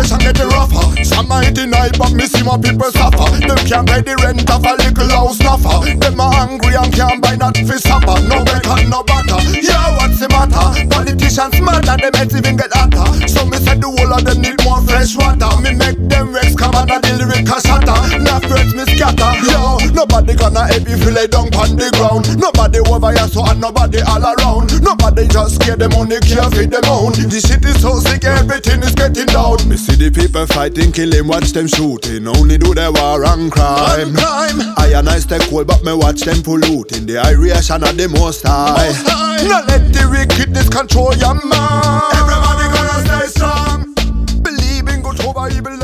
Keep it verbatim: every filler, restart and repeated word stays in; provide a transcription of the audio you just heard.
situation getting rougher. Some might deny, but me see my people suffer. Them can't pay the rent of a little house snuffer. Them are hungry and can't buy not for supper. No bread and no butter. Yeah, what's the matter? Politicians matter, them heads even get hotter. So me said the whole of them need more fresh water. Me make them Rex come and the lyric a shatter. Now friends me scatter. Yo, nobody gonna help if you lay down on the ground. Nobody over here so and nobody all around. Nobody just scare them money, can't feed them own. This shit is so sick, everything is getting down. Me see the people fighting, killing, watch them shooting. Only do the war and crime. crime. I and I stay cool, but me watch them polluting. The Irish and the most high. Most high. Now let the wickedness control your mind. Everybody gonna stay strong. Believe in good over evil.